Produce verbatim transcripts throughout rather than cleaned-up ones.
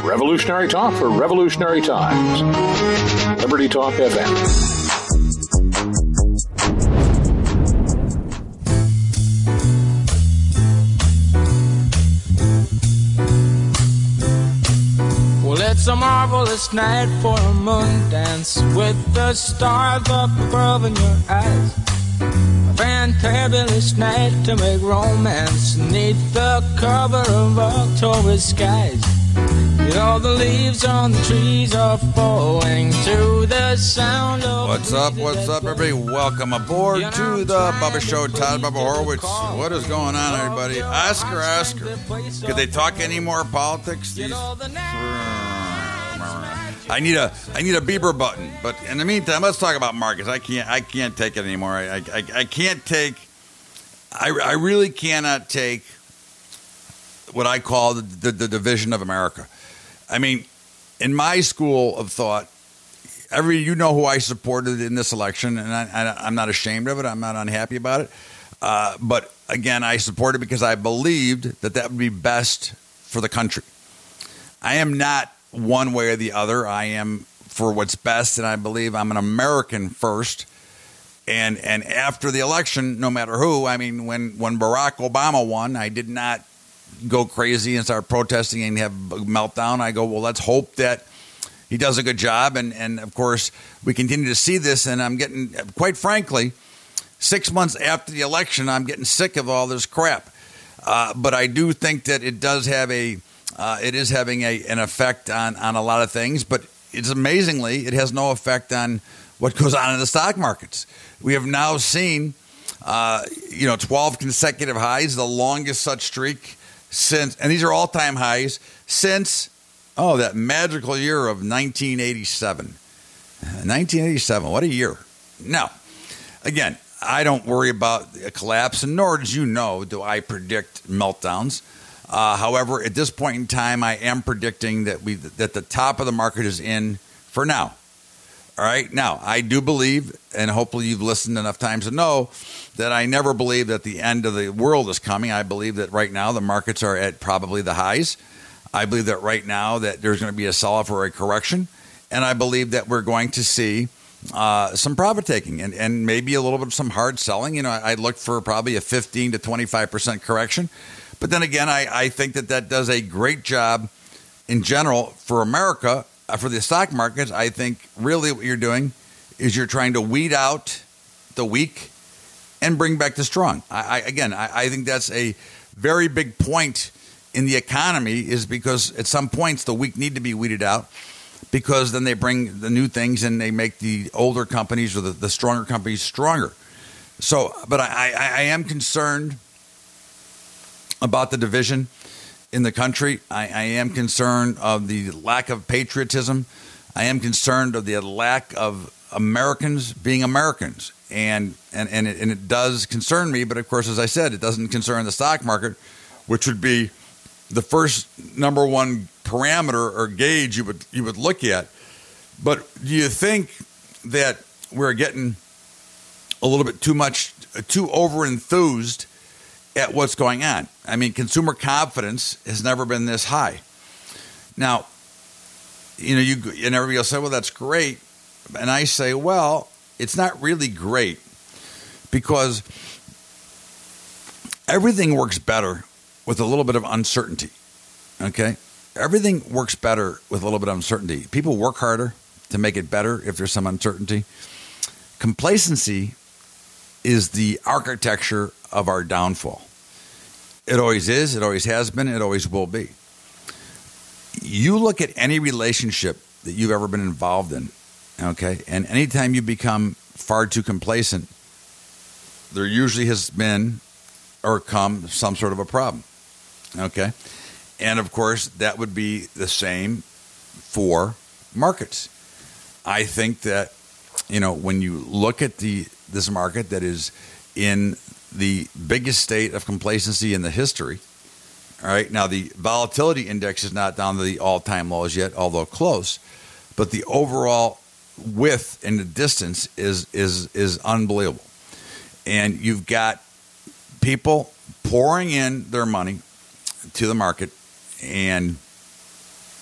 Revolutionary talk for revolutionary times. Liberty Talk F M. Well, it's a marvelous night for a moon dance with the stars up above in your eyes. A fantabulous night to make romance neath the cover of October skies. You know the leaves on the trees are falling to the sound of... What's up, what's up, everybody? Welcome aboard to the Bubba Show. Todd Bubba Horowitz. What is going on, everybody? Oscar, Oscar. Could they talk any more politics? These... I need a I need a Bieber button. But in the meantime, let's talk about markets. I can't I can't take it anymore. I I, I can't take... I, I really cannot take what I call the, the, the division of America. I mean, in my school of thought, every you know who I supported in this election, and I, I, I'm not ashamed of it. I'm not unhappy about it. Uh, but again, I supported because I believed that that would be best for the country. I am not one way or the other. I am for what's best, and I believe I'm an American first. And and after the election, no matter who, I mean, when, when Barack Obama won, I did not go crazy and start protesting and have a meltdown. I go, well, let's hope that he does a good job. And, and of course, we continue to see this. And I'm getting, quite frankly, six months after the election, I'm getting sick of all this crap. Uh, but I do think that it does have a, uh, it is having a, an effect on, on a lot of things. But it's amazingly, it has no effect on what goes on in the stock markets. We have now seen, uh, you know, twelve consecutive highs, the longest such streak since, and these are all-time highs, since, oh, that magical year of nineteen eighty-seven. nineteen eighty-seven, what a year. Now, again, I don't worry about a collapse, and nor, as you know, do I predict meltdowns. Uh, however, at this point in time, I am predicting that we that the top of the market is in for now. All right. Now, I do believe, and hopefully you've listened enough times to know, that I never believe that the end of the world is coming. I believe that right now the markets are at probably the highs. I believe that right now that there's going to be a solid for a correction. And I believe that we're going to see uh, some profit taking and, and maybe a little bit of some hard selling. You know, I, I look for probably a fifteen to twenty-five percent correction. But then again, I, I think that that does a great job in general for America. Uh, for the stock markets, I think really what you're doing is you're trying to weed out the weak and bring back the strong. I, I again, I, I think that's a very big point in the economy, is because at some points the weak need to be weeded out, because then they bring the new things and they make the older companies or the, the stronger companies stronger. So, but I, I, I am concerned about the division in the country. I, I am concerned of the lack of patriotism. I am concerned of the lack of Americans being Americans. And and, and, it, and it does concern me. But, of course, as I said, it doesn't concern the stock market, which would be the first number one parameter or gauge you would you would look at. But do you think that we're getting a little bit too much, too over-enthused at what's going on? I mean, consumer confidence has never been this high. Now, you know, you and everybody will say, well, that's great. And I say, well, it's not really great, because everything works better with a little bit of uncertainty. Okay? Everything works better with a little bit of uncertainty. People work harder to make it better if there's some uncertainty. Complacency is the architecture of our downfall. It always is. It always has been. It always will be. You look at any relationship that you've ever been involved in, okay, and anytime you become far too complacent, there usually has been or come some sort of a problem, okay? And, of course, that would be the same for markets. I think that, you know, when you look at the this market that is in the biggest state of complacency in the history. All right. Now, the volatility index is not down to the all-time lows yet, although close. But the overall width and the distance is is is unbelievable. And you've got people pouring in their money to the market. And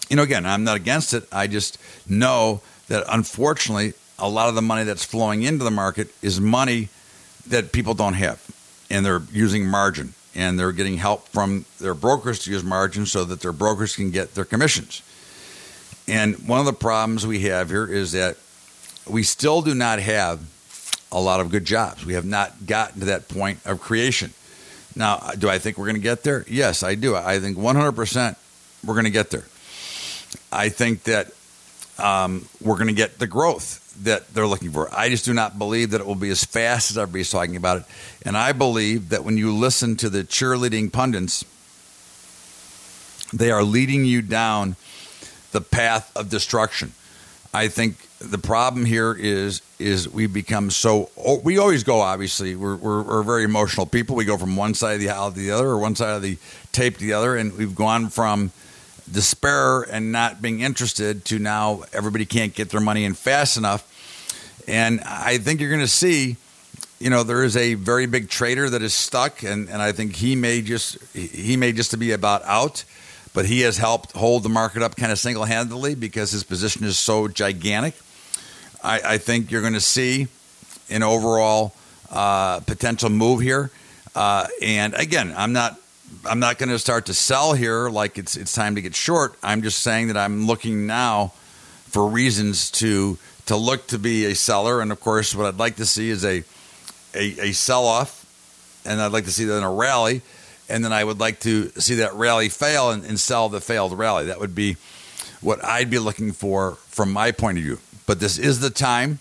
you know, again, I'm not against it. I just know that unfortunately, a lot of the money that's flowing into the market is money that people don't have, and they're using margin, and they're getting help from their brokers to use margin so that their brokers can get their commissions. And one of the problems we have here is that we still do not have a lot of good jobs. We have not gotten to that point of creation. Now, do I think we're going to get there? Yes, I do. I think one hundred percent we're going to get there. I think that um, we're going to get the growth that they're looking for. I just do not believe that it will be as fast as everybody's talking about it. And I believe that when you listen to the cheerleading pundits, they are leading you down the path of destruction. I think the problem here is is we become so – we always go, obviously. We're, we're, we're very emotional people. We go from one side of the aisle to the other, or one side of the tape to the other, and we've gone from – despair and not being interested to now everybody can't get their money in fast enough. And I think you're going to see, you know, there is a very big trader that is stuck, and, and I think he may just he may just be about out, but he has helped hold the market up kind of single-handedly because his position is so gigantic. I, I think you're going to see an overall uh, potential move here. Uh, and again, I'm not I'm not going to start to sell here like it's it's time to get short. I'm just saying that I'm looking now for reasons to to look to be a seller. And, of course, what I'd like to see is a a, a sell-off, and I'd like to see that in a rally. And then I would like to see that rally fail and, and sell the failed rally. That would be what I'd be looking for from my point of view. But this is the time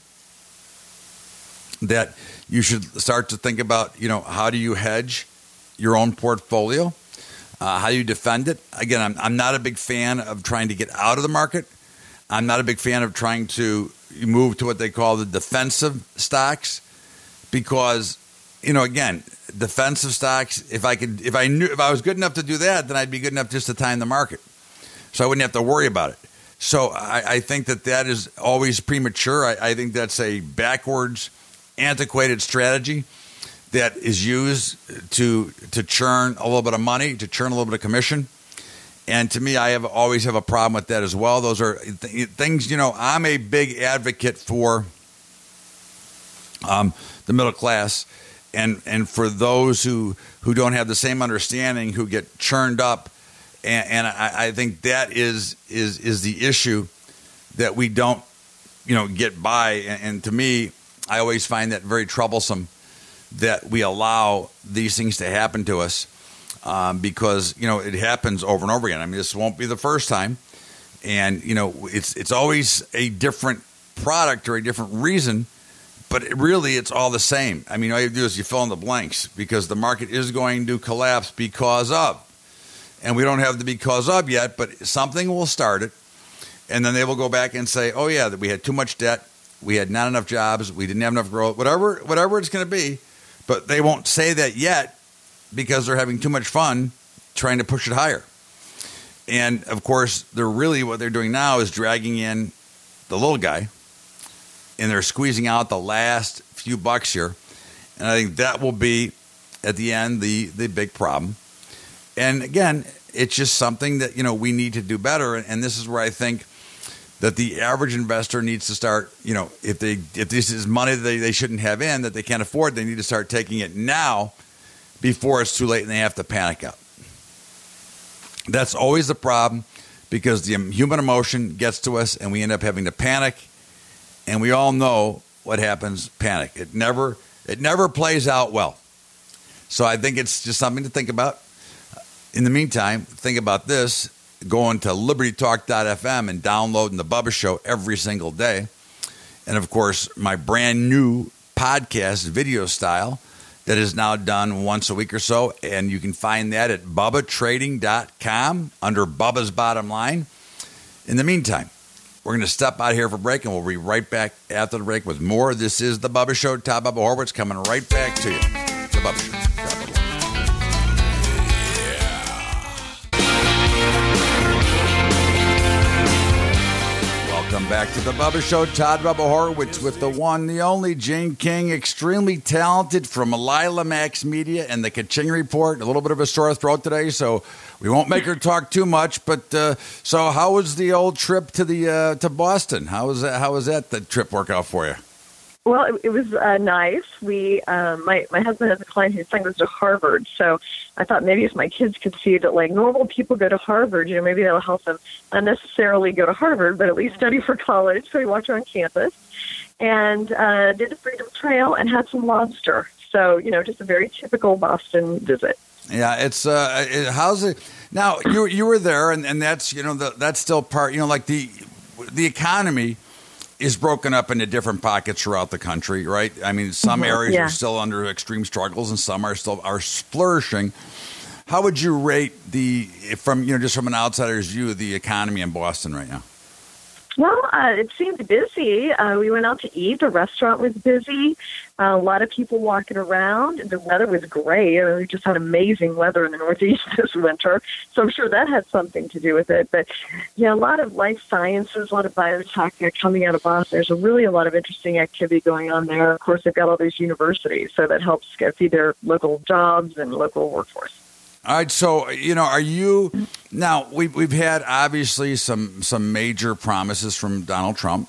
that you should start to think about, you know, how do you hedge your own portfolio? Uh, how do you defend it? Again, I'm, I'm not a big fan of trying to get out of the market. I'm not a big fan of trying to move to what they call the defensive stocks because, you know, again, defensive stocks, if I could, if I knew, if I was good enough to do that, then I'd be good enough just to time the market. So I wouldn't have to worry about it. So I, I think that that is always premature. I, I think that's a backwards, antiquated strategy that is used to to churn a little bit of money, to churn a little bit of commission. And to me, I have always have a problem with that as well. Those are th- things, you know, I'm a big advocate for um, the middle class and and for those who, who don't have the same understanding, who get churned up. And, and I, I think that is is is the issue that we don't, you know, get by. And, and to me, I always find that very troublesome, that we allow these things to happen to us um, because, you know, it happens over and over again. I mean, this won't be the first time. And, you know, it's it's always a different product or a different reason, but it really it's all the same. I mean, all you do is you fill in the blanks because the market is going to collapse because of. And we don't have the because of yet, but something will start it. And then they will go back and say, oh, yeah, that we had too much debt. We had not enough jobs. We didn't have enough growth, whatever, whatever it's going to be. But they won't say that yet because they're having too much fun trying to push it higher. And, of course, they're really what they're doing now is dragging in the little guy, and they're squeezing out the last few bucks here. And I think that will be, at the end, the, the big problem. And, again, it's just something that, you know, we need to do better. And this is where I think that the average investor needs to start, you know, if they if this is money that they, they shouldn't have in, that they can't afford, they need to start taking it now before it's too late and they have to panic out. That's always the problem because the human emotion gets to us and we end up having to panic. And we all know what happens, panic. It never it never plays out well. So I think it's just something to think about. In the meantime, think about this. Going to liberty talk dot f m and downloading the Bubba Show every single day. And, of course, my brand new podcast video style that is now done once a week or so. And you can find that at bubba trading dot com under Bubba's Bottom Line. In the meantime, we're going to step out here for break, and we'll be right back after the break with more. This is the Bubba Show. Todd Bubba Horwitz coming right back to you. The Bubba Show. Welcome back back to the Bubba Show. Todd Bubba Horowitz with the one, the only Jane King, extremely talented from Lila Max Media and the Kaching Report. A little bit of a sore throat today, so we won't make her talk too much. But uh, so, how was the old trip to the uh, to Boston? How was that? How was that the trip work out for you? Well, it, it was uh, nice. We, um, my my husband has a client whose son goes to Harvard, so I thought maybe if my kids could see that, like, normal people go to Harvard, you know, maybe that'll help them unnecessarily go to Harvard, but at least study for college. So we walked around campus and uh, did the Freedom Trail and had some lobster. So, you know, just a very typical Boston visit. Yeah, it's uh, it, how's it now? You you were there, and, and that's you know the, that's still part. You know, like the the economy is broken up into different pockets throughout the country, right? I mean, some Mm-hmm, areas yeah. are still under extreme struggles, and some are still are flourishing. How would you rate the from you know just from an outsider's view the economy in Boston right now? Well, uh, it seemed busy. Uh, we went out to eat. The restaurant was busy. Uh, a lot of people walking around. The weather was great. I mean, we just had amazing weather in the Northeast this winter, so I'm sure that had something to do with it. But, yeah, a lot of life sciences, a lot of biotech coming out of Boston. There's a really a lot of interesting activity going on there. Of course, they've got all these universities, so that helps feed their local jobs and local workforce. All right, so you know, are you now? We've we've had obviously some some major promises from Donald Trump,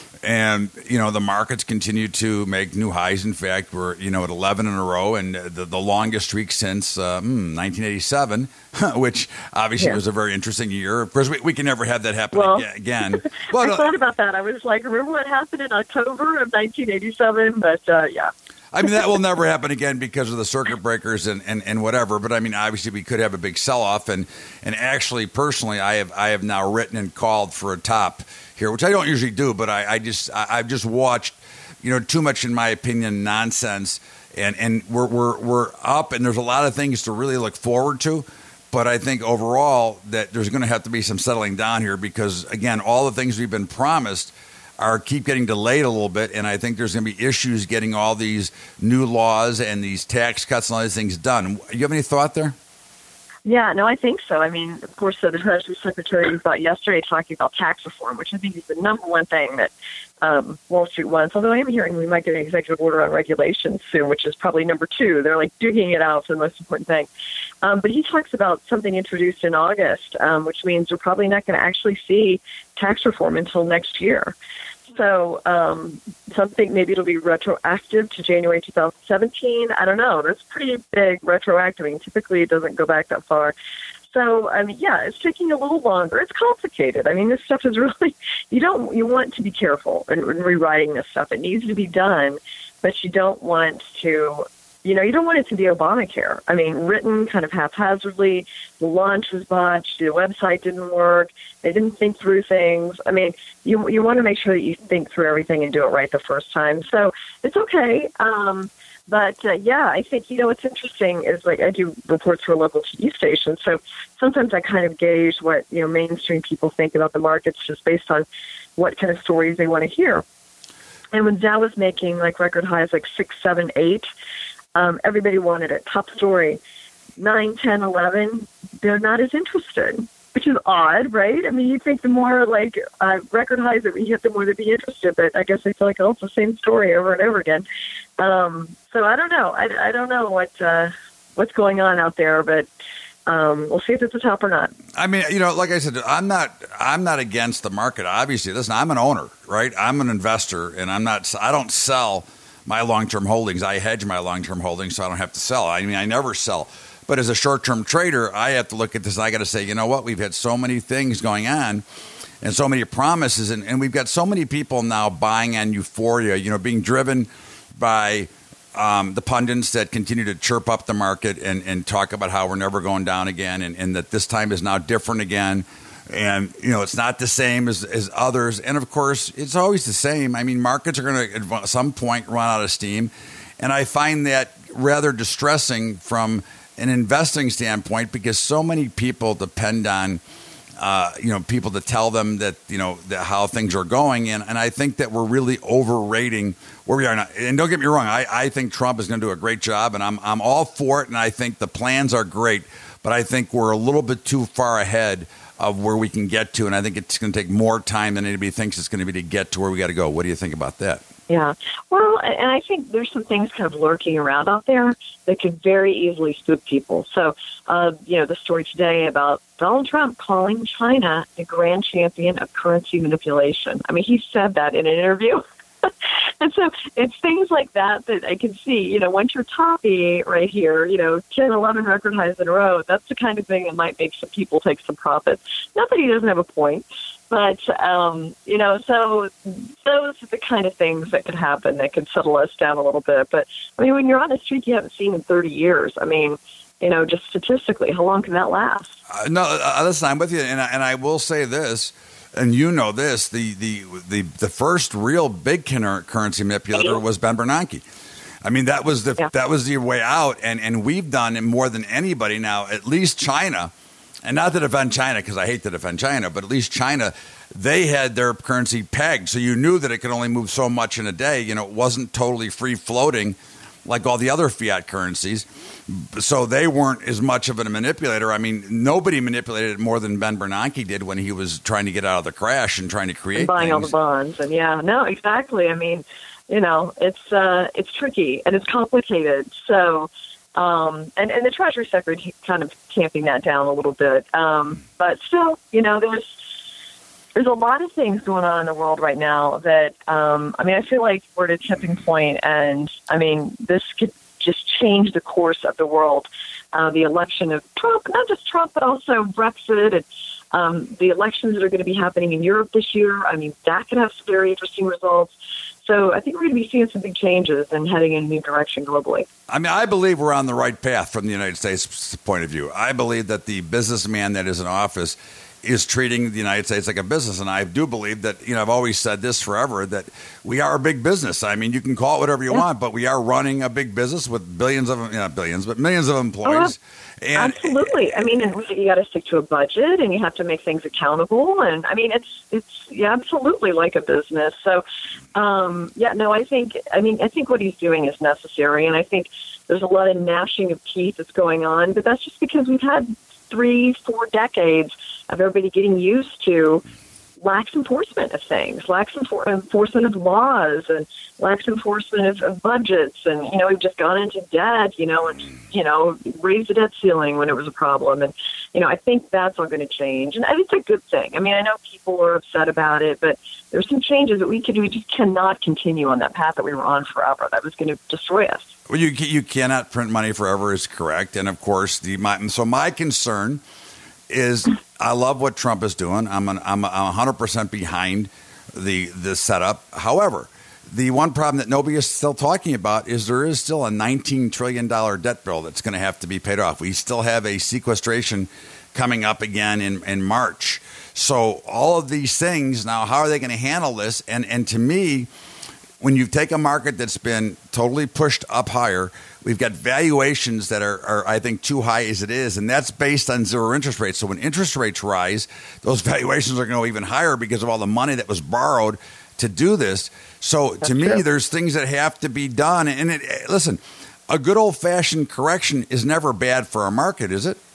and you know the markets continue to make new highs. In fact, we're you know at eleven in a row, and the, the longest streak since uh, hmm, nineteen eighty-seven, which obviously Yeah. was a very interesting year. Of course, we, we can never have that happen Well, aga- again. I Well, thought about that. I was like, remember what happened in October of nineteen eighty-seven? But, uh, yeah. I mean, that will never happen again because of the circuit breakers and, and, and whatever. But I mean, obviously, we could have a big sell off. And, and actually, personally, I have I have now written and called for a top here, which I don't usually do. But I, I just I, I've just watched, you know, too much, in my opinion, nonsense. And and we're we're we're up, and there's a lot of things to really look forward to. But I think overall that there's going to have to be some settling down here because, again, all the things we've been promised are keep getting delayed a little bit, and I think there's going to be issues getting all these new laws and these tax cuts and all these things done. You have any thought there? Yeah, no, I think so. I mean, of course, so the Treasury Secretary was out yesterday talking about tax reform, which I think is the number one thing that um, Wall Street wants. Although I am hearing we might get an executive order on regulations soon, which is probably number two. They're like digging it out for the most important thing. Um, but he talks about something introduced in August, um, which means we're probably not going to actually see tax reform until next year. So um, something, maybe it'll be retroactive to January two thousand seventeen. I don't know. That's pretty big retroactive. I mean, typically it doesn't go back that far. So, I mean, yeah, it's taking a little longer. It's complicated. I mean, this stuff is really, you don't, you want to be careful in, in rewriting this stuff. It needs to be done, but you don't want to, you know, you don't want it to be Obamacare. I mean, written kind of haphazardly. The launch was botched. The website didn't work. They didn't think through things. I mean, you you want to make sure that you think through everything and do it right the first time. So it's okay. Um, but, uh, yeah, I think, you know, what's interesting is, like, I do reports for a local T V station. So sometimes I kind of gauge what, you know, mainstream people think about the markets just based on what kind of stories they want to hear. And when Dow was making, like, record highs like six, seven, eight, Um, everybody wanted it. Top story. nine, ten, eleven, they're not as interested, which is odd, right? I mean, you think the more, like, uh, record highs that we hit, the more they'd be interested. But I guess they feel like, oh, it's the same story over and over again. Um, so I don't know. I, I don't know what uh, what's going on out there, but um, we'll see if it's a top or not. I mean, you know, like I said, I'm not I'm not against the market. Obviously, listen, I'm an owner, right? I'm an investor, and I'm not. I don't sell my long-term holdings. I hedge my long-term holdings so I don't have to sell. I mean, I never sell. But as a short-term trader, I have to look at this. I got to say, you know what? We've had so many things going on and so many promises, and, and we've got so many people now buying on euphoria, you know, being driven by um, the pundits that continue to chirp up the market and, and talk about how we're never going down again and, and that this time is now different again. And, you know, it's not the same as, as others. And, of course, it's always the same. I mean, markets are going to, at some point, run out of steam. And I find that rather distressing from an investing standpoint because so many people depend on, uh, you know, people to tell them that, you know, that how things are going. And, and I think that we're really overrating where we are now. And don't get me wrong. I, I think Trump is going to do a great job, and I'm I'm all for it. And I think the plans are great. But I think we're a little bit too far ahead of where we can get to. And I think it's going to take more time than anybody thinks it's going to be to get to where we got to go. What do you think about that? Yeah. Well, and I think there's some things kind of lurking around out there that could very easily spook people. So, uh, you know, the story today about Donald Trump calling China the grand champion of currency manipulation. I mean, he said that in an interview. And so it's things like that that I can see, you know, once you're toppy right here, you know, ten, eleven record highs in a row, that's the kind of thing that might make some people take some profits. Not that he doesn't have a point, but, um, you know, so those are the kind of things that could happen that could settle us down a little bit. But, I mean, when you're on a streak you haven't seen in thirty years, I mean, you know, just statistically, how long can that last? Uh, no, uh, listen, I'm with you, and I, and I will say this. And you know this, the the the, the first real big currency manipulator was Ben Bernanke. I mean, that was the yeah. that was the way out, and, and we've done it more than anybody now, at least China, and not to defend China because I hate to defend China, but at least China, they had their currency pegged, so you knew that it could only move so much in a day. You know, it wasn't totally free floating like all the other fiat currencies. So they weren't as much of a manipulator. I mean, nobody manipulated it more than Ben Bernanke did when he was trying to get out of the crash and trying to create and buying things. all the bonds. And yeah, no, exactly. I mean, you know, it's uh, it's tricky and it's complicated. So, um, and, and the Treasury Secretary kind of tamping that down a little bit. Um, but still, you know, there's There's a lot of things going on in the world right now that, um, I mean, I feel like we're at a tipping point, and, I mean, this could just change the course of the world. Uh, the election of Trump, not just Trump, but also Brexit, and um, the elections that are going to be happening in Europe this year. I mean, that could have some very interesting results. So I think we're going to be seeing some big changes and heading in a new direction globally. I mean, I believe we're on the right path from the United States point of view. I believe that the businessman that is in office is treating the United States like a business. And I do believe that, you know, I've always said this forever, that we are a big business. I mean, you can call it whatever you yeah. want, but we are running a big business with billions of, you know, billions, but millions of employees. Oh, and, absolutely. I mean, you got to stick to a budget and you have to make things accountable. And I mean, it's, it's yeah, absolutely like a business. So, um, yeah, no, I think, I mean, I think what he's doing is necessary. And I think there's a lot of gnashing of teeth that's going on, but that's just because we've had three, four decades of everybody getting used to lax enforcement of things, lax enfor- enforcement of laws, and lax enforcement of, of budgets. And, you know, we've just gone into debt, you know, and, you know, raised the debt ceiling when it was a problem. And, you know, I think that's all going to change. And I think it's a good thing. I mean, I know people are upset about it, but there's some changes that we could, we just cannot continue on that path that we were on forever. That was going to destroy us. Well, you you cannot print money forever is correct. And, of course, the my, so my concern is I love what Trump is doing. I'm an, I'm I'm one hundred percent behind the the setup. However, the one problem that nobody is still talking about is there is still a nineteen trillion dollars debt bill that's going to have to be paid off. We still have a sequestration coming up again in, in March. So all of these things, now, how are they going to handle this? And and to me, when you take a market that's been totally pushed up higher, we've got valuations that are, are, I think, too high as it is, and that's based on zero interest rates. So when interest rates rise, those valuations are going to go even higher because of all the money that was borrowed to do this. So that's to me, true. There's things that have to be done. And it, listen, a good old-fashioned correction is never bad for a market, is it?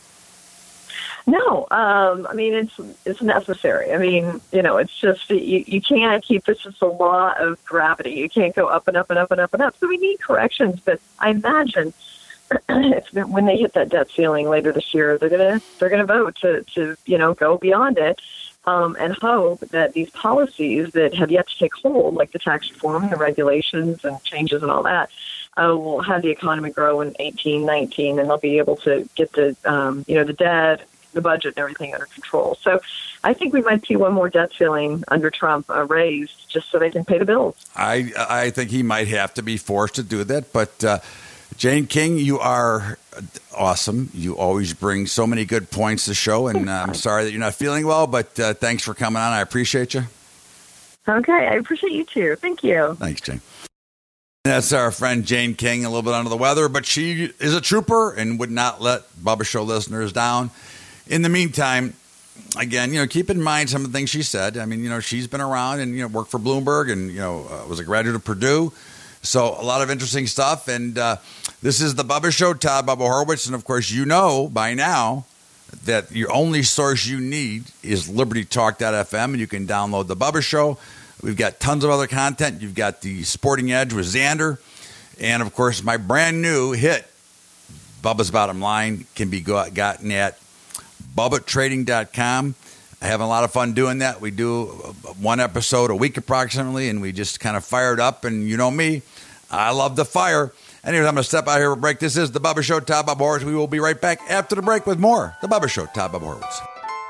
No, um, I mean, it's it's necessary. I mean, you know, it's just, you, you can't keep this as a law of gravity. You can't go up and up and up and up and up. So we need corrections. But I imagine if when they hit that debt ceiling later this year, they're gonna they're gonna vote to, to you know, go beyond it um, and hope that these policies that have yet to take hold, like the tax reform, the regulations and changes and all that, Uh, will have the economy grow in eighteen, nineteen, and they'll be able to get the, um, you know, the debt, the budget, and everything under control. So I think we might see one more debt ceiling under Trump uh, raised just so they can pay the bills. I I think he might have to be forced to do that. But uh, Jane King, you are awesome. You always bring so many good points to the show, and uh, I'm sorry that you're not feeling well, but uh, thanks for coming on. I appreciate you. Okay, I appreciate you too. Thank you. Thanks, Jane. That's our friend Jane King, a little bit under the weather, but she is a trooper and would not let Bubba Show listeners down. In the meantime, again, you know, keep in mind some of the things she said. I mean, you know, she's been around and, you know, worked for Bloomberg and, you know, uh, was a graduate of Purdue. So a lot of interesting stuff. And uh, this is the Bubba Show, Todd Bubba Horwitz. And, of course, you know by now that your only source you need is liberty talk dot f m, and you can download The Bubba Show. We've got tons of other content. You've got the Sporting Edge with Xander. And, of course, my brand new hit, Bubba's Bottom Line, can be gotten at bubba trading dot com. I'm having a lot of fun doing that. We do one episode a week approximately, and we just kind of fire it up. And you know me, I love the fire. Anyways, I'm going to step out here for a break. This is The Bubba Show, Todd Bubba Horowitz. We will be right back after the break with more The Bubba Show, Todd Bubba Horowitz.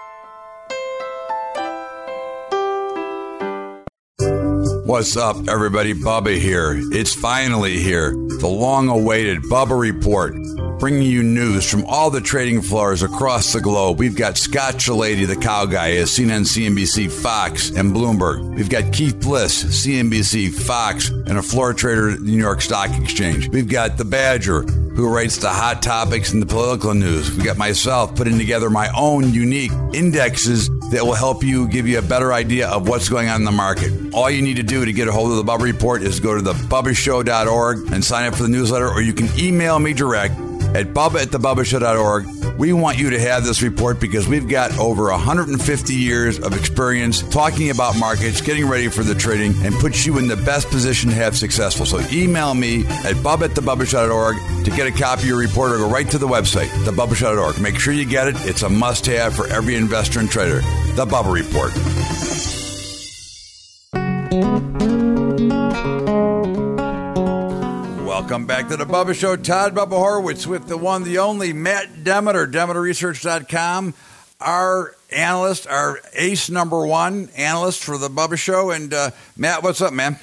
What's up, everybody? Bubba here. It's finally here. The long-awaited Bubba Report, bringing you news from all the trading floors across the globe. We've got Scott Shellady, the cow guy, at C N N, C N B C, Fox, and Bloomberg. We've got Keith Bliss, C N B C, Fox, and a floor trader at the New York Stock Exchange. We've got the Badger, who writes the hot topics and the political news. We've got myself putting together my own unique indexes that will help you, give you a better idea of what's going on in the market. All you need to do to get a hold of the Bubba Report is go to the bubba show dot org and sign up for the newsletter, or you can email me direct at bubba at the bubba show dot org. We want you to have this report because we've got over one hundred fifty years of experience talking about markets, getting ready for the trading, and puts you in the best position to have successful. So email me at bubba at the bubba show dot org to get a copy of your report, or go right to the website, the bubba show dot org. Make sure you get it. It's a must-have for every investor and trader. The Bubba Report. Welcome back to the Bubba Show. Todd Bubba Horowitz with the one, the only Matt Demeter, Demeter Research dot com, our analyst, our ace number one analyst for the Bubba Show. And uh, Matt, what's up, man?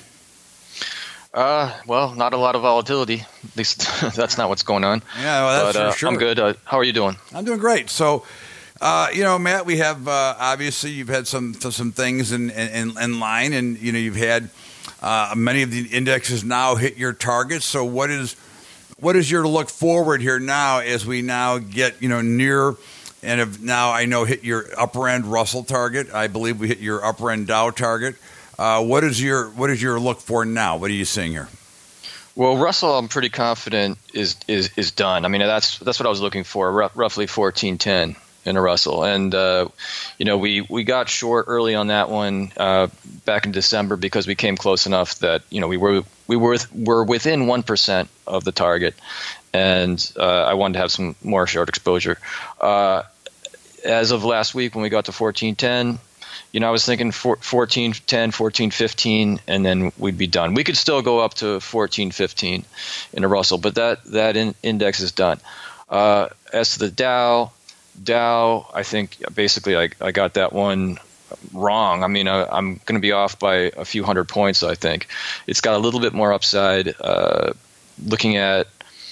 Uh, well, not a lot of volatility. At least that's not what's going on. Yeah, well, that's but, uh, for sure. I'm good. Uh, how are you doing? I'm doing great. So, uh, you know, Matt, we have uh, obviously you've had some some things in in, in line, and you know you've had. Uh, many of the indexes now hit your targets. So what is what is your look forward here now as we now get, you know, near and have now I know hit your upper end Russell target. I believe we hit your upper end Dow target. Uh, what is your what is your look for now? What are you seeing here? Well, Russell, I'm pretty confident is is is done. I mean, that's that's what I was looking for, r- roughly fourteen ten in a Russell. And, uh, you know, we, we got short early on that one uh, back in December because we came close enough that, you know, we were we were, were within one percent of the target. And uh, I wanted to have some more short exposure. Uh, as of last week when we got to fourteen ten, you know, I was thinking fourteen ten, fourteen fifteen, and then we'd be done. We could still go up to fourteen fifteen in a Russell, but that, that in, index is done. Uh, as to the Dow, Dow, I think basically I, I got that one wrong. I mean, I, I'm going to be off by a few hundred points, I think. It's got a little bit more upside, uh, looking at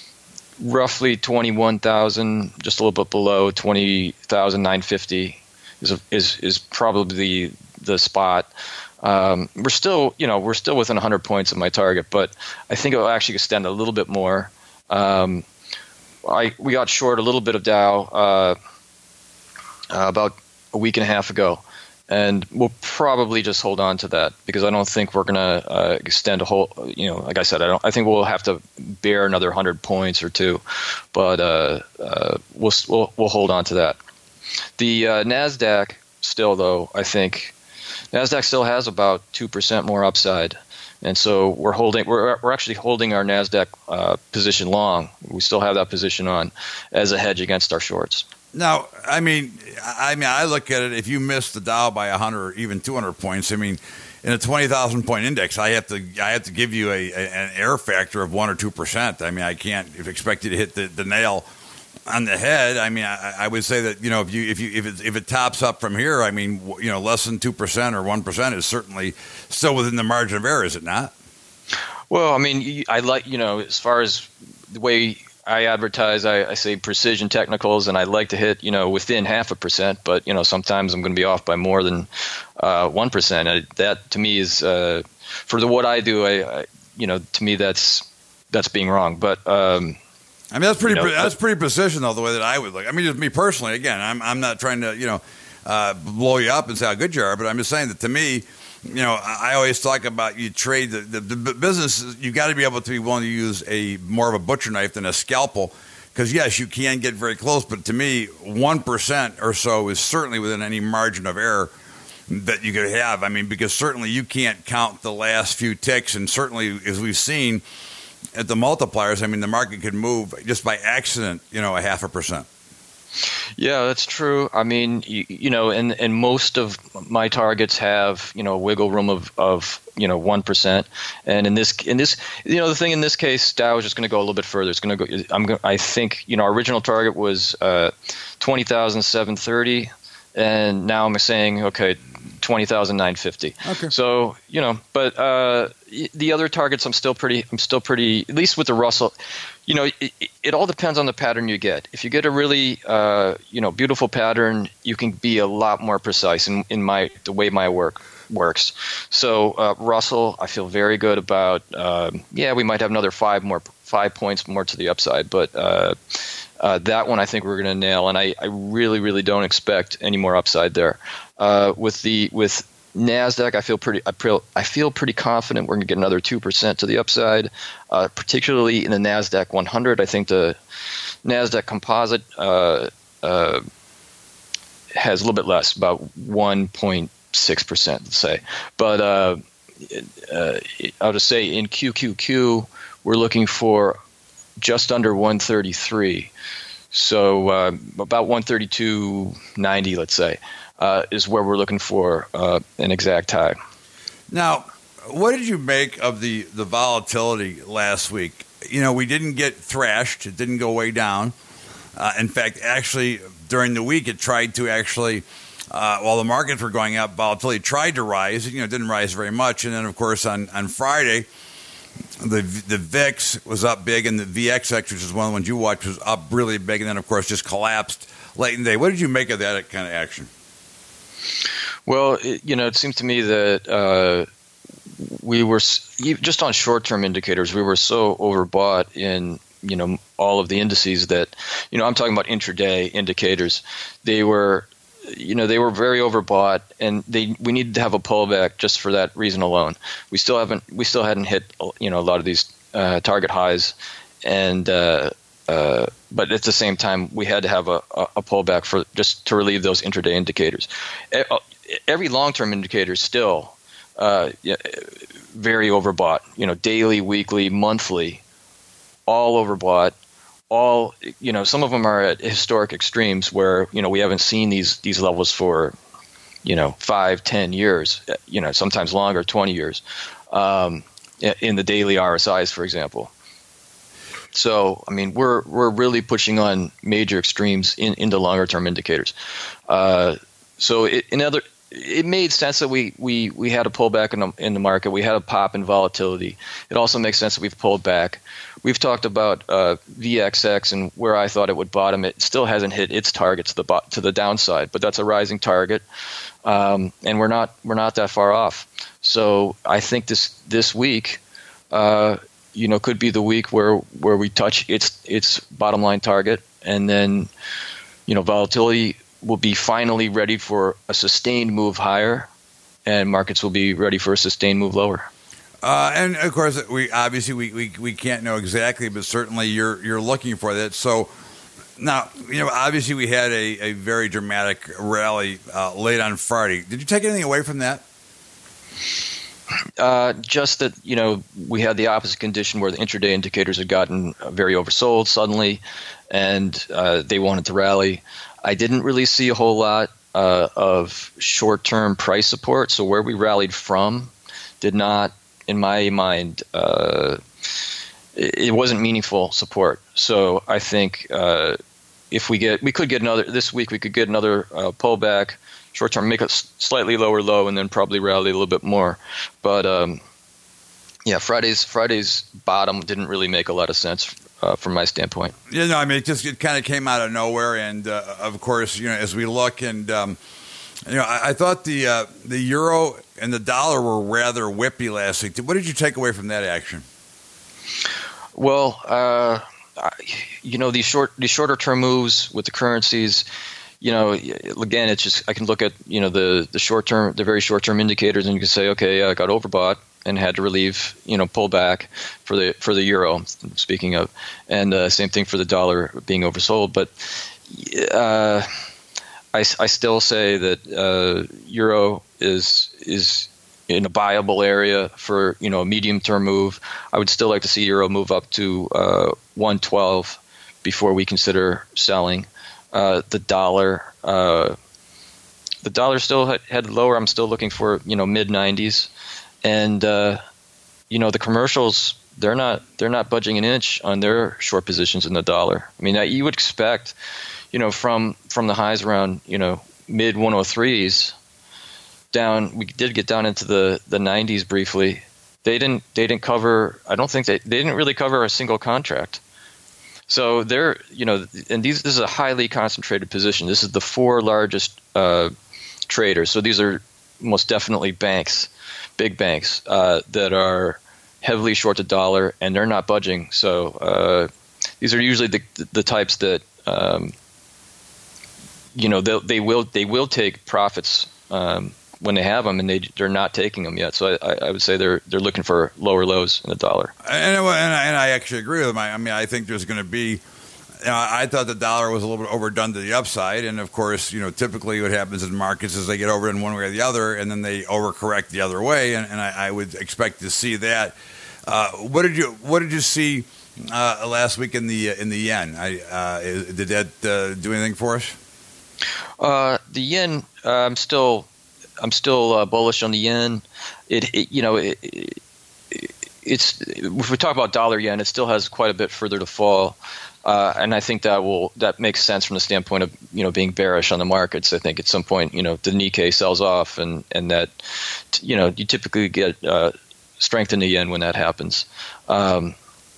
roughly twenty-one thousand, just a little bit below twenty thousand nine hundred fifty is, is, is probably the, the spot. Um, we're still, you know, we're still within one hundred points of my target, but I think it will actually extend a little bit more. Um, I, we got short a little bit of Dow, uh, Uh, about a week and a half ago, and we'll probably just hold on to that because I don't think we're going to uh, extend a whole. You know, like I said, I don't. I think we'll have to bear another hundred points or two, but uh, uh, we'll, we'll we'll hold on to that. The uh, Nasdaq still, though, I think Nasdaq still has about two percent more upside, and so we're holding. We're we're actually holding our Nasdaq uh, position long. We still have that position on as a hedge against our shorts. Now, I mean, I mean, I look at it. If you miss the Dow by a hundred or even two hundred points, I mean, in a twenty thousand point index, I have to, I have to give you a, a an error factor of one or two percent. I mean, I can't expect you to hit the, the nail on the head. I mean, I, I would say that you know, if you if you if it if it tops up from here, I mean, you know, less than two percent or one percent is certainly still within the margin of error, is it not? Well, I mean, I like you know, as far as the way I advertise, I, I say precision technicals, and I like to hit, you know, within half a percent. But you know, sometimes I'm going to be off by more than uh, one percent. I, that to me is uh, for the what I do. I, I, you know, to me that's that's being wrong. But um, I mean, that's pretty. You know, that's pretty precision, though. The way that I would look. I mean, just me personally. Again, I'm I'm not trying to you know uh, blow you up and say how good you are, but I'm just saying that to me. You know, I always talk about you trade the, the, the business. You got to be able to be willing to use a more of a butcher knife than a scalpel Because, yes, you can get very close, but to me, one percent or so is certainly within any margin of error that you could have. I mean, because certainly you can't count the last few ticks, and certainly, as we've seen at the multipliers, I mean, the market could move just by accident, you know, a half a percent. Yeah, that's true. I mean, you, you know, and, and most of my targets have, you know, a wiggle room of, of you know, one percent. And in this, in this, you know, the thing in this case, Dow is just going to go a little bit further. It's going to go, I'm going I think, you know, our original target was uh, twenty thousand seven hundred thirty. And now I'm saying, okay, twenty thousand nine hundred fifty. Okay. So, you know, but uh, the other targets, I'm still pretty, I'm still pretty, at least with the Russell, you know, it, it all depends on the pattern you get. If you get a really, uh, you know, beautiful pattern, you can be a lot more precise in, in my, the way my work works. So uh, Russell, I feel very good about, uh, yeah, we might have another five more, five points more to the upside, but uh, uh, that one I think we're going to nail. And I, I really, really don't expect any more upside there. Uh, with the, with NASDAQ, I feel pretty. I feel, I feel pretty confident we're going to get another two percent to the upside, uh, particularly in the NASDAQ one hundred. I think the NASDAQ Composite uh, uh, has a little bit less, about one point six percent, let's say. But uh, uh, I'll just say in Q Q Q, we're looking for just under one thirty-three, so uh, about one thirty-two ninety, let's say. Uh, is where we're looking for uh, an exact high. Now, what did you make of the, the volatility last week? You know, we didn't get thrashed. It didn't go way down. Uh, in fact, actually, during the week, it tried to actually, uh, while the markets were going up, volatility tried to rise. You know, it didn't rise very much. And then, of course, on, on Friday, the the V I X was up big, and the V X X, which is one of the ones you watched, was up really big, and then, of course, just collapsed late in the day. What did you make of that kind of action? Well, it, you know, it seems to me that uh, we were just on short-term indicators. We were so overbought in, you know, all of the indices that, you know, I'm talking about intraday indicators. They were, you know, they were very overbought, and they we needed to have a pullback just for that reason alone. We still haven't, we still hadn't hit, you know, a lot of these uh, target highs, and uh, uh, but at the same time, we had to have a, a pullback for just to relieve those intraday indicators. Every long-term indicator is still uh, very overbought. You know, daily, weekly, monthly, all overbought. All, you know, some of them are at historic extremes where, you know, we haven't seen these these levels for, you know, five, ten years. You know, sometimes longer, twenty years. Um, in the daily R S Is, for example. So, I mean, we're we're really pushing on major extremes in into longer term indicators. Uh, so, it, in other, it made sense that we, we, we had a pullback in the, in the market. We had a pop in volatility. It also makes sense that we've pulled back. We've talked about uh, V X X and where I thought it would bottom. It still hasn't hit its target to the bo- to the downside, but that's a rising target, um, and we're not we're not that far off. So, I think this this week. Uh, you know, could be the week where, where we touch its its bottom line target, and then, you know, volatility will be finally ready for a sustained move higher, and markets will be ready for a sustained move lower. Uh, and of course, we obviously we, we, we can't know exactly, but certainly you're you're looking for that. So now, you know, obviously we had a, a very dramatic rally uh, late on Friday. Did you take anything away from that? Uh, just that, you know, we had the opposite condition where the intraday indicators had gotten very oversold suddenly, and uh, they wanted to rally. I didn't really see a whole lot uh, of short-term price support, so where we rallied from did not, in my mind, uh, it, it wasn't meaningful support. So I think uh, if we get, we could get another, this week we could get another uh, pullback, short term, make a slightly lower low, and then probably rally a little bit more. But um, yeah, Friday's Friday's bottom didn't really make a lot of sense uh, from my standpoint. Yeah, no, I mean it just it kind of came out of nowhere, and uh, of course, you know, as we look and um, you know, I, I thought the uh, the euro and the dollar were rather whippy last week. What did you take away from that action? Well, uh, you know, these short these shorter term moves with the currencies. You know, again, it's just I can look at, you know, the, the short term, the very short term indicators, and you can say, okay, I got overbought, and had to relieve, you know, pull back for the for the euro. Speaking of, and uh, same thing for the dollar being oversold. But uh, I, I still say that uh, euro is is in a buyable area for, you know, a medium term move. I would still like to see euro move up to uh, one twelve before we consider selling. Uh, the dollar. Uh, The dollar still had, had lower. I'm still looking for, you know, mid nineties, and uh, you know, the commercials, they're not they're not budging an inch on their short positions in the dollar. I mean, you would expect, you know, from from the highs around, you know, mid one oh threes down. We did get down into the, the nineties briefly. They didn't they didn't cover. I don't think they they didn't really cover a single contract. So they're, you know, and these this is a highly concentrated position. This is the four largest uh, traders. So these are most definitely banks, big banks uh, that are heavily short the dollar, and they're not budging. So uh, these are usually the the types that um, you know they they will they will take profits um, when they have them, and they they're not taking them yet. So I, I would say they're they're looking for lower lows in the dollar. And and I, and I actually agree with them. I, I mean, I think there's going to be. You know, I thought the dollar was a little bit overdone to the upside, and of course, you know, typically what happens in markets is they get overdone one way or the other, and then they overcorrect the other way, and, and I, I would expect to see that. Uh, what did you What did you see uh, last week in the in the yen? I, uh, did that uh, do anything for us? Uh, the yen, uh, I'm still I'm still uh, bullish on the yen. It, it you know it, it, it's if we talk about dollar yen, it still has quite a bit further to fall. Uh, and I think that will that makes sense from the standpoint of, you know, being bearish on the markets. I think at some point, you know, the Nikkei sells off, and, and that, you know, you typically get uh, strength in the yen when that happens. Um,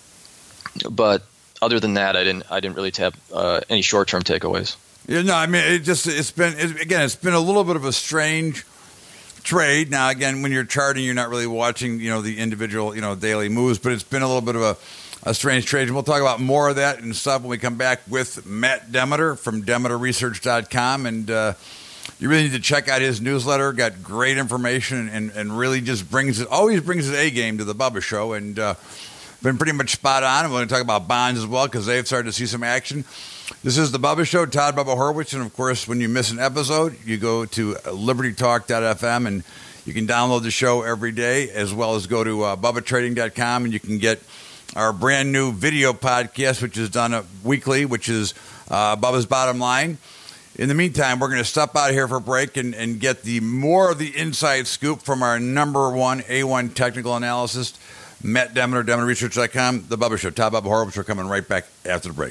but other than that, I didn't I didn't really have uh, any short term takeaways. Yeah, no, I mean, it just it's been it, again, it's been a little bit of a strange trade. Now, again, when you're charting, you're not really watching, you know, the individual, you know, daily moves, but it's been a little bit of a A strange trade, and we'll talk about more of that and stuff when we come back with Matt Demeter from Demeter Research dot com. And uh, you really need to check out his newsletter. Got great information, and, and really just brings it, always brings his A game to the Bubba Show, and uh, been pretty much spot on. We're going to talk about bonds as well because they've started to see some action. This is the Bubba Show, Todd Bubba Horwitz, and of course, when you miss an episode, you go to liberty talk dot f m and you can download the show every day, as well as go to uh, bubba trading dot com and you can get our brand new video podcast, which is done weekly, which is uh, Bubba's Bottom Line. In the meantime, we're going to step out here for a break and, and get the more of the inside scoop from our number one A one technical analyst, Matt Demeter, Demeter Research dot com, The Bubba Show. Todd Bubba Horwitz, we're coming right back after the break.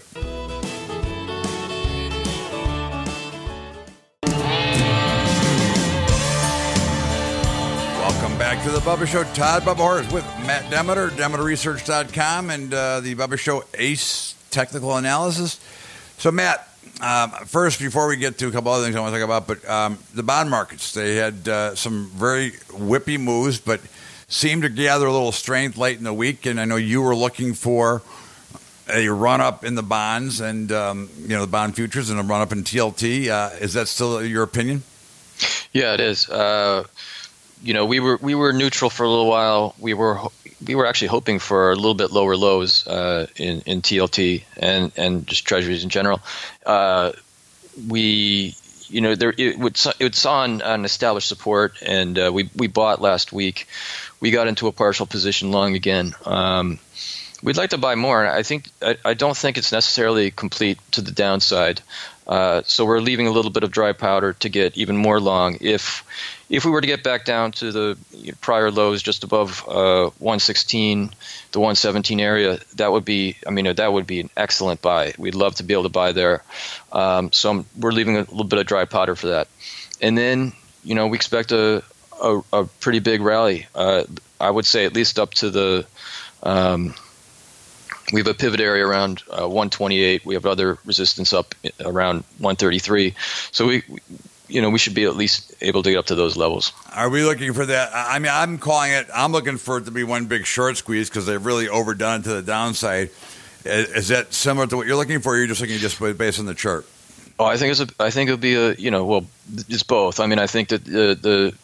Back to the Bubba Show. Todd Bubba Horwitz with Matt Demeter, Demeter Research dot com, and uh, the Bubba Show Ace Technical Analysis. So, Matt, um, first, before we get to a couple other things I want to talk about, but um, the bond markets, they had uh, some very whippy moves, but seemed to gather a little strength late in the week, and I know you were looking for a run-up in the bonds and, um, you know, the bond futures and a run-up in T L T. Uh, is that still your opinion? Yeah, it is. Uh You know, we were we were neutral for a little while. We were we were actually hoping for a little bit lower lows uh, in in T L T and, and just treasuries in general. Uh, we you know there it would it would saw an, an established support, and uh, we we bought last week. We got into a partial position long again. Um, we'd like to buy more. I think I, I don't think it's necessarily complete to the downside. Uh, so we're leaving a little bit of dry powder to get even more long. If if we were to get back down to the prior lows just above uh, one sixteen, the one seventeen area, that would be, I mean, that would be an excellent buy. We'd love to be able to buy there. Um, so I'm, we're leaving a little bit of dry powder for that. And then, you know, we expect a a, a pretty big rally. Uh, I would say at least up to the um, we have a pivot area around uh, one twenty-eight. We have other resistance up around one thirty-three. So we, you know, we should be at least able to get up to those levels. Are we looking for that? I mean, I'm calling it. I'm looking for it to be one big short squeeze because they've really overdone it to the downside. Is, is that similar to what you're looking for? Or you're just looking just based on the chart? Oh, I think it's a. I think it'll be a. You know, well, it's both. I mean, I think that the the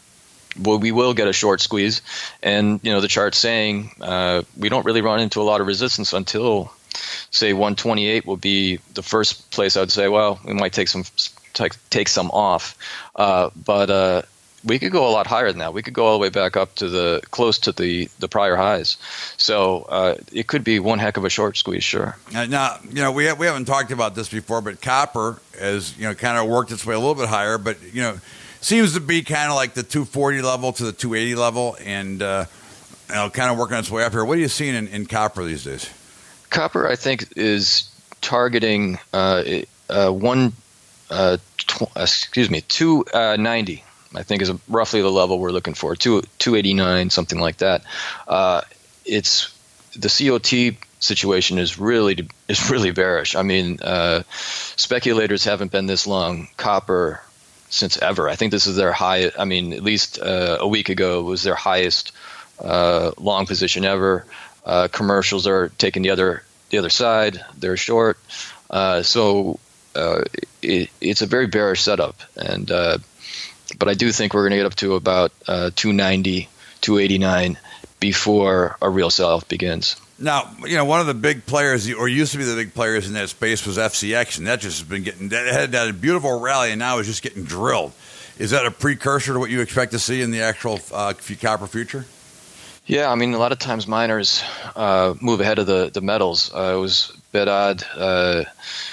well, we will get a short squeeze, and you know the chart's saying uh, we don't really run into a lot of resistance until, say, one twenty-eight will be the first place I would say, well, we might take some take, take some off, uh, but uh, we could go a lot higher than that. We could go all the way back up to the close to the, the prior highs. So uh, it could be one heck of a short squeeze, sure. Uh, now, you know, we have, we haven't talked about this before, but copper has, you know, kind of worked its way a little bit higher, but, you know, seems to be kind of like the two forty level to the two eighty level, and uh, you know, kind of working its way up here. What are you seeing in, in copper these days? Copper, I think, is targeting uh, uh, one, uh, tw- excuse me, two ninety. I think is roughly the level we're looking for, two two eighty nine, something like that. Uh, it's the C O T situation is really is really bearish. I mean, uh, speculators haven't been this long copper since ever. I think this is their high. I mean, at least uh, a week ago was their highest uh, long position ever. Uh, commercials are taking the other the other side. They're short. Uh, so uh, it, it's a very bearish setup. And uh, but I do think we're going to get up to about uh, two ninety, two eighty-nine before a real sell-off begins. Now, you know, one of the big players, or used to be the big players in that space, was F C X, and that just has been getting, that had that beautiful rally, and now is just getting drilled. Is that a precursor to what you expect to see in the actual uh, copper future? Yeah, I mean, a lot of times miners uh, move ahead of the, the metals. Uh, it was Bedad, uh,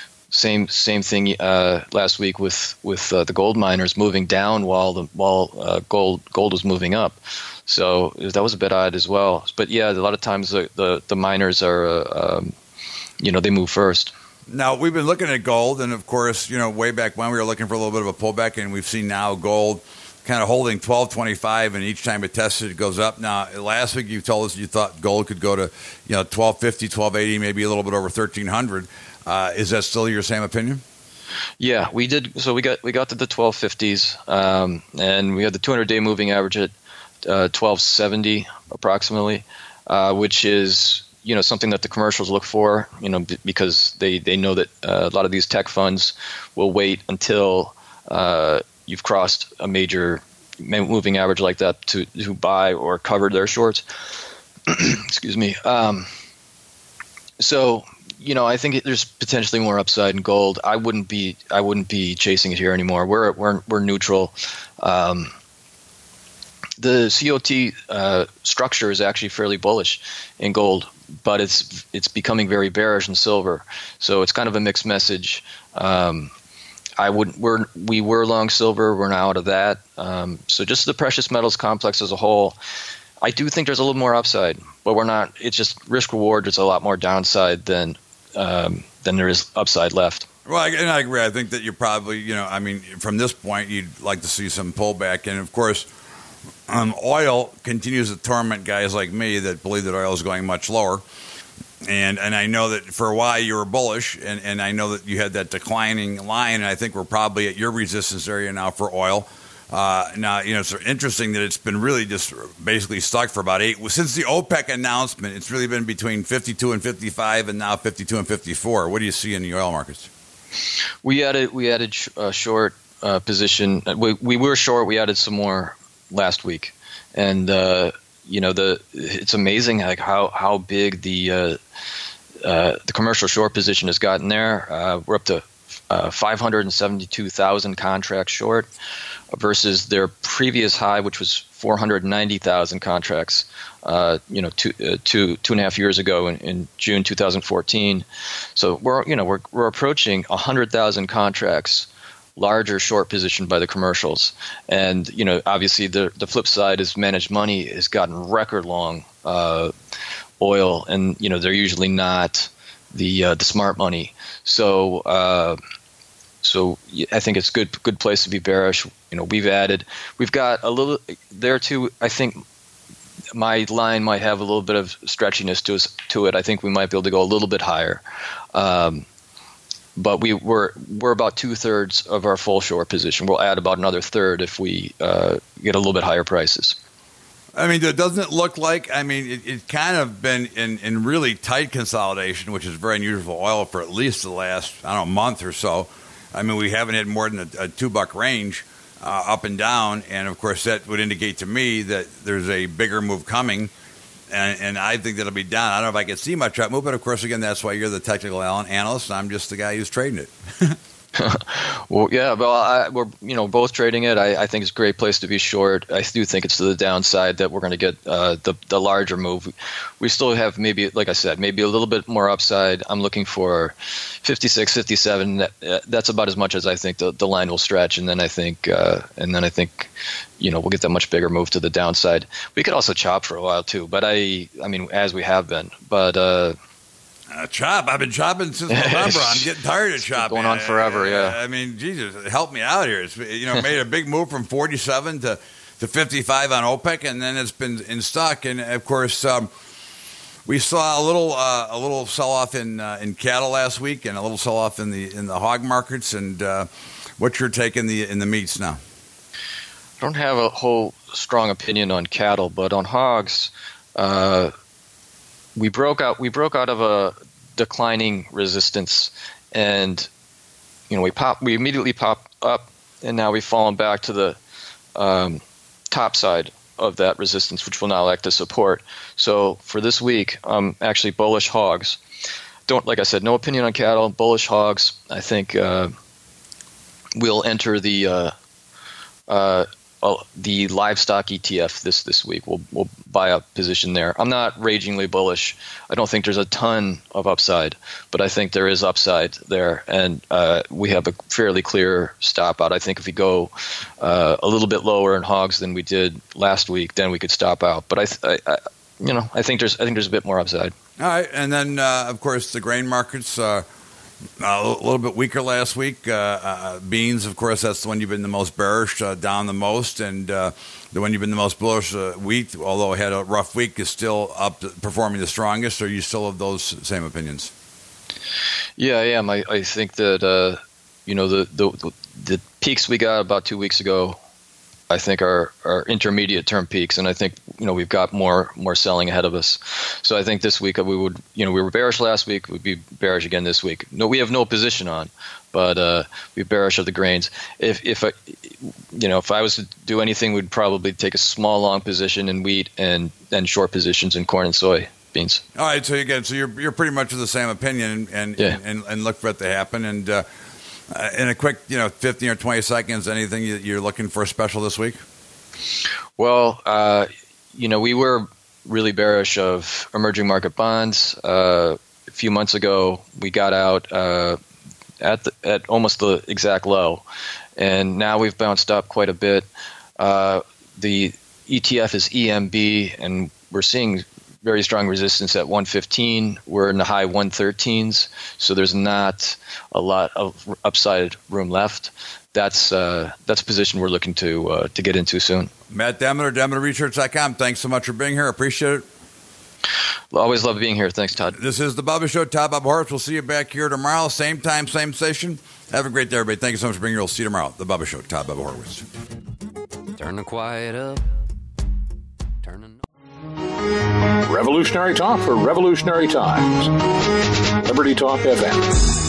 same same thing uh, last week with with uh, the gold miners moving down while the while uh, gold gold was moving up. So that was a bit odd as well. But yeah, a lot of times the the, the miners are, uh, um, you know, they move first. Now, we've been looking at gold, and of course, you know, way back when we were looking for a little bit of a pullback, and we've seen now gold kind of holding twelve twenty-five, and each time it tested, it goes up. Now, last week you told us you thought gold could go to, you know, twelve fifty, twelve eighty, maybe a little bit over thirteen hundred. Uh, is that still your same opinion? Yeah, we did. So we got we got to the twelve fifties, um, and we had the two hundred day moving average at uh, twelve seventy approximately, uh, which is, you know, something that the commercials look for, you know, b- because they, they know that uh, a lot of these tech funds will wait until uh, you've crossed a major moving average like that to, to buy or cover their shorts. Excuse me. Um, so, you know, I think it, there's potentially more upside in gold. I wouldn't be I wouldn't be chasing it here anymore. We're we're we're neutral. Um, the C O T uh, structure is actually fairly bullish in gold, but it's it's becoming very bearish in silver. So it's kind of a mixed message. Um, I would we're we were long silver. We're now out of that. Um, so just the precious metals complex as a whole, I do think there's a little more upside, but we're not. It's just risk reward. There's a lot more downside than um, than there is upside left. Well, I, and I agree. I think that you probably, you know, I mean, from this point, you'd like to see some pullback, and of course, um, oil continues to torment guys like me that believe that oil is going much lower. And and I know that for a while you were bullish, and, and I know that you had that declining line, and I think we're probably at your resistance area now for oil. Uh, now, you know, it's interesting that it's been really just basically stuck for about eight. Since the OPEC announcement, it's really been between fifty-two and fifty-five, and now fifty-two and fifty-four. What do you see in the oil markets? We added we added a short uh, position. We, we were short. We added some more last week, and uh, you know the it's amazing like how how big the uh, uh, the commercial short position has gotten there. Uh, we're up to uh, five hundred seventy-two thousand contracts short versus their previous high, which was four hundred ninety thousand contracts. Uh, you know, two, uh, two, two and a half years ago in, in June two thousand fourteen. So we're, you know, we're we're approaching a hundred thousand contracts, larger short position by the commercials, and you know, obviously the the flip side is managed money has gotten record long uh, oil, and you know, they're usually not the uh, the smart money. So. Uh, So I think it's a good good place to be bearish. You know, we've added, we've got a little there too. I think my line might have a little bit of stretchiness to us, to it. I think we might be able to go a little bit higher, um, but we we're we're about two thirds of our full short position. We'll add about another third if we uh, get a little bit higher prices. I mean, doesn't it look like, I mean, it, it's kind of been in, in really tight consolidation, which is very unusual for oil for at least the last, I don't know, month or so. I mean, we haven't had more than a, a two-buck range. uh, up and down, and of course that would indicate to me that there's a bigger move coming, and, and I think that'll be down. I don't know if I can see much up move, but of course, again, that's why you're the technical analyst, and I'm just the guy who's trading it. Well, yeah, well, I, we're you know both trading it. I, I think it's a great place to be short. I do think it's to the downside that we're going to get uh, the the larger move. We still have maybe, like I said, maybe a little bit more upside. I'm looking for fifty-six, fifty-seven. That, that's about as much as I think the, the line will stretch, and then I think uh, and then I think you know we'll get that much bigger move to the downside. We could also chop for a while too, but I I mean as we have been, but. Uh, Uh, chop. I've been chopping since November. I'm getting tired of chopping. Going on forever, yeah. I mean, Jesus, help me out here. It's, you know, made a big move from forty-seven to, to fifty-five on OPEC, and then it's been in stock. And of course, um, we saw a little uh, a little sell off in uh, in cattle last week, and a little sell off in the in the hog markets. And uh, what's your take in the in the meats now? I don't have a whole strong opinion on cattle, but on hogs. Uh, We broke out. We broke out of a declining resistance, and you know we pop. We immediately popped up, and now we've fallen back to the um, top side of that resistance, which will now act as support. So for this week, I'm actually bullish hogs. Don't like I said, no opinion on cattle. Bullish hogs. I think uh, we'll enter the uh, uh, uh, the livestock E T F this this week. We'll we'll buy a position there. I'm not ragingly bullish. I don't think there's a ton of upside, but I think there is upside there, and uh, we have a fairly clear stop out. I think if we go uh, a little bit lower in hogs than we did last week, then we could stop out. But I, I, I you know, I think there's I think there's a bit more upside. All right, and then uh, of course the grain markets. Uh Uh, a little bit weaker last week. Uh, uh, beans, of course, that's the one you've been the most bearish, uh, down the most, and uh, the one you've been the most bullish. Uh, wheat, although it had a rough week, is still up, to performing the strongest. Or you still have those same opinions? Yeah, I am. I, I think that uh, you know the, the the peaks we got about two weeks ago, I think are are intermediate term peaks, and I think you know we've got more more selling ahead of us. So I think this week we would you know we were bearish last week, we'd be bearish again this week. No, we have no position on, but uh, we're bearish of the grains. If if I, you know if I was to do anything, we'd probably take a small long position in wheat and and short positions in corn and soybeans. All right, so again, so you're you're pretty much of the same opinion, and and, yeah. and, and look for it to happen. And uh, uh, in a quick you know fifteen or twenty seconds, anything you, you're looking for special this week? Well, uh, you know, we were really bearish of emerging market bonds. Uh, a few months ago, we got out uh, at the, at almost the exact low, and now we've bounced up quite a bit. Uh, the E T F is E M B, and we're seeing very strong resistance at one fifteen. We're in the high one thirteens, so there's not a lot of upside room left. That's uh, that's a position we're looking to uh, to get into soon. Matt Demeter, Demeter Research dot com. Thanks so much for being here. Appreciate it. Always love being here. Thanks, Todd. This is the Bubba Show. Todd Bubba Horwitz. We'll see you back here tomorrow. Same time, same station. Have a great day, everybody. Thank you so much for being here. We'll see you tomorrow. The Bubba Show. Todd Bubba Horwitz. Turn the quiet up. Turn the... Revolutionary talk for revolutionary times. Liberty Talk F M.